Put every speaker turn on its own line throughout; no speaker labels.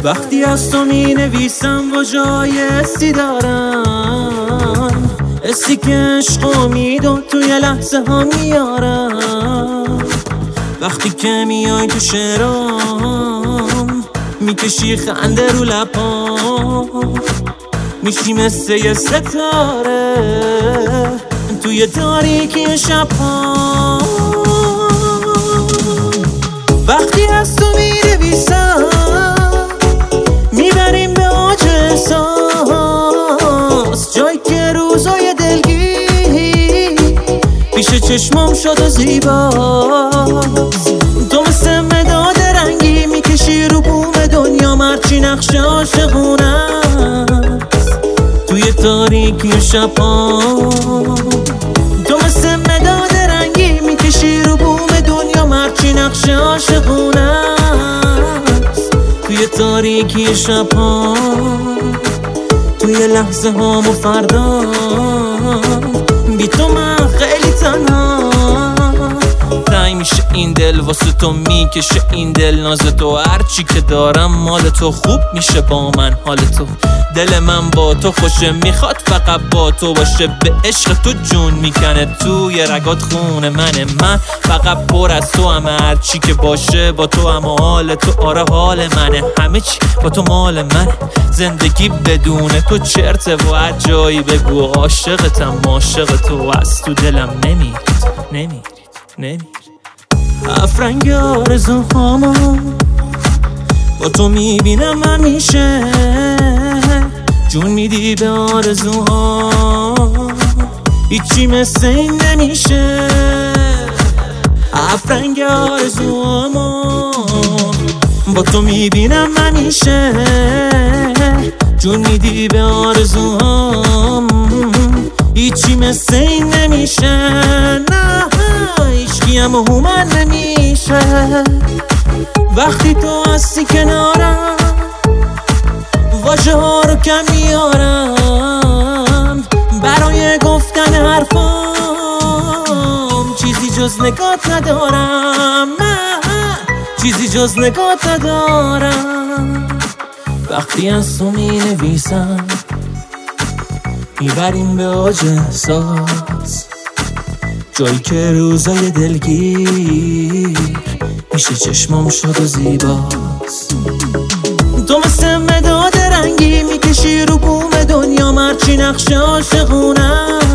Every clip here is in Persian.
وقتی از تو می نویسم و جای استی دارم، استی که عشقو میدون توی لحظه ها میارم. وقتی که میای تو شعرام میکشی خنده رو لبام، میشی مثل یه ستاره توی تاریکی شب‌ها. وقتی از تو می‌نویسم میبریم به اوج احساس، جایی که روزای دلگیر پیش چشمام شد و زیباست. تو مثل مداد رنگی میکشی رو بوم دنیا، مرچی نقش عاشقونه توی تاریکی شب‌ها. تو مثل مداد رنگی میکشی رو بوم دنیا، مرچی نقش عاشقونه توی تاریکی شب‌ها. توی لحظه هام و فردا بی تو من خیلی تنها. تنگ میشه این دل واسه تو، میکشه این دل ناز تو، هرچی که دارم مال تو. خوب میشه با من حال تو، دل من با تو خوشه، میخواد فقط با تو باشه. به عشق تو جون میکنه توی رگات خون منه. من فقط پر از تو همه، هرچی که باشه با تو، اما حال تو آره حال منه. همه چی با تو مال منه، زندگی بدون تو چرته و هر جایی بگو عاشقتم. عاشق تو از تو دلم نمیرید. افرنگ آرزوهامو با تو میبینم همیشه، جون میدی به آرزوها، هیچی مثل این نمیشه. افرنگ آرزوهامو با تو میبینم همیشه، جون میدی به آرزوهام، هیچی مثل این نمیشه. نه هیچکی هم من نمیشه. وقتی تو هستی کنارم واژه ها رو کم میارم برای گفتن حرفام، چیزی جز نگات ندارم. چیزی جز نگات ندارم. وقتی از تو می نویسم میبریم به اوج احساس، جایی که روزای دلگیر میشه چشمام شد و زیباست. تو مثل مداد رنگی میکشی رو بوم دنیا، مرچی نقش عاشقونه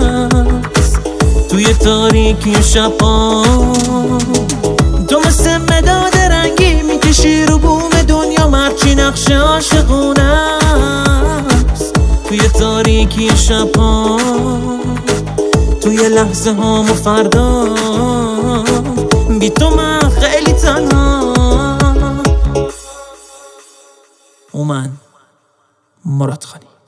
توی تاریکی شب‌ها. تو مثل مداد رنگی میکشی رو بوم دنیا، مرچی نقش عاشقونه توی تاریکی شب‌ها. توی لحظه هام و فردا بی تو من خیلی تنها. من مراد خانی.